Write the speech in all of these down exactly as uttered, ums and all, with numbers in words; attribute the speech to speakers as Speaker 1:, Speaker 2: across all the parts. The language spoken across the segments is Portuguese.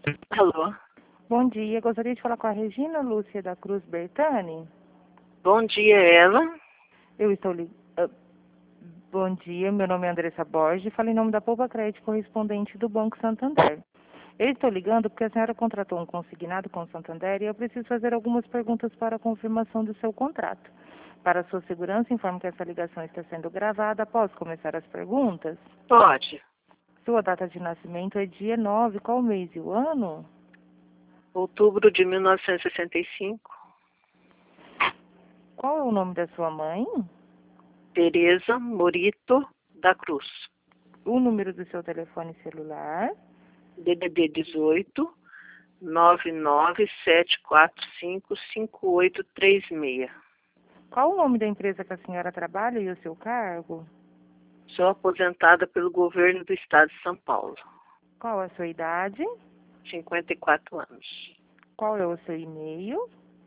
Speaker 1: Alô,
Speaker 2: Bom dia, gostaria de falar com a Regina Lúcia da Cruz Bertani.
Speaker 1: bom dia, ela.
Speaker 2: Eu estou li... ah, Bom dia, meu nome é Andressa Borges, falo em nome da Poupa Crédito correspondente do Banco Santander. Eu estou ligando porque a senhora contratou um consignado com o Santander e eu preciso fazer algumas perguntas para a confirmação do seu contrato. Para sua segurança, informo que essa ligação está sendo gravada. Posso começar as perguntas?
Speaker 1: Pode.
Speaker 2: Sua data de nascimento é dia nove, qual mês e o ano?
Speaker 1: Outubro de mil novecentos e sessenta e cinco.
Speaker 2: Qual é o nome da sua mãe?
Speaker 1: Tereza Morito da Cruz.
Speaker 2: O número do seu telefone celular?
Speaker 1: D D D dezoito, nove nove sete quatro cinco, cinco oito três seis.
Speaker 2: Qual o nome da empresa que a senhora trabalha e o seu cargo?
Speaker 1: Sou aposentada pelo governo do estado de São Paulo.
Speaker 2: Qual a sua idade?
Speaker 1: cinquenta e quatro anos.
Speaker 2: Qual é o seu e-mail?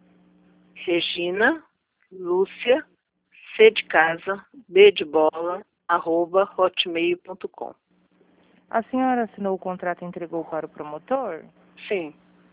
Speaker 1: Regina Lúcia, C de casa, B de bola, arroba hotmail ponto com.
Speaker 2: A senhora assinou o contrato e entregou para o promotor?
Speaker 1: Sim,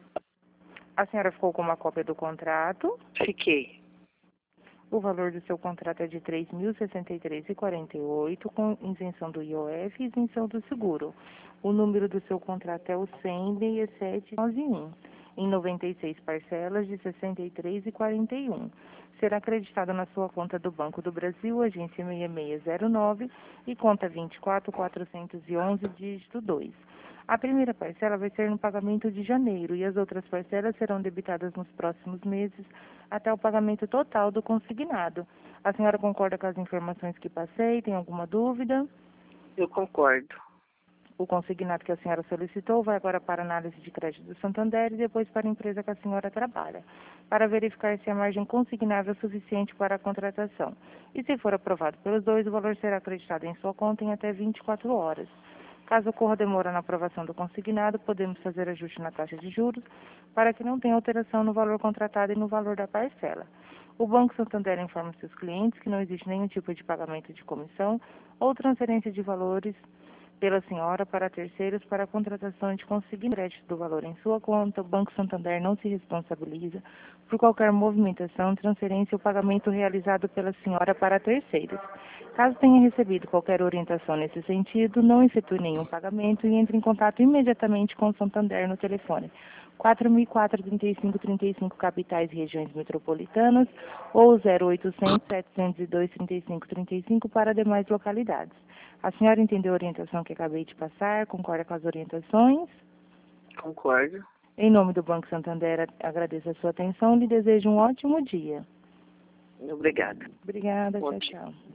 Speaker 2: A senhora ficou com uma cópia do contrato?
Speaker 1: fiquei.
Speaker 2: O valor do seu contrato é de três mil e sessenta e três reais e quarenta e oito centavos, com isenção do I O F e isenção do seguro. O número do seu contrato é o cem, sessenta e sete, noventa e um, em noventa e seis parcelas de sessenta e três reais e quarenta e um centavos. Será acreditado na sua conta do Banco do Brasil, agência seis seis zero nove e conta vinte e quatro mil quatrocentos e onze, dígito dois. A primeira parcela vai ser no pagamento de janeiro e as outras parcelas serão debitadas nos próximos meses até o pagamento total do consignado. A senhora concorda com as informações que passei? Tem alguma dúvida?
Speaker 1: Eu concordo.
Speaker 2: O consignado que a senhora solicitou vai agora para a análise de crédito do Santander e depois para a empresa que a senhora trabalha, para verificar se a margem consignável é suficiente para a contratação. E se for aprovado pelos dois, o valor será acreditado em sua conta em até vinte e quatro horas. Caso ocorra demora na aprovação do consignado, podemos fazer ajuste na taxa de juros para que não tenha alteração no valor contratado e no valor da parcela. O Banco Santander informa seus clientes que não existe nenhum tipo de pagamento de comissão ou transferência de valores pela senhora para terceiros para a contratação de consignado crédito do valor em sua conta. O Banco Santander não se responsabiliza por qualquer movimentação, transferência ou pagamento realizado pela senhora para terceiros. Caso tenha recebido qualquer orientação nesse sentido, não efetue nenhum pagamento e entre em contato imediatamente com o Santander no telefone quatro mil e quatro, trinta e cinco, trinta e cinco capitais e regiões metropolitanas ou zero oitocentos, setecentos e dois, trinta e cinco, trinta e cinco para demais localidades. A senhora entendeu a orientação que acabei de passar? Concorda com as orientações?
Speaker 1: Concordo.
Speaker 2: Em nome do Banco Santander, agradeço a sua atenção e lhe desejo um ótimo dia.
Speaker 1: Obrigada.
Speaker 2: Obrigada,
Speaker 1: Bom
Speaker 2: tchau,
Speaker 1: dia.
Speaker 2: tchau.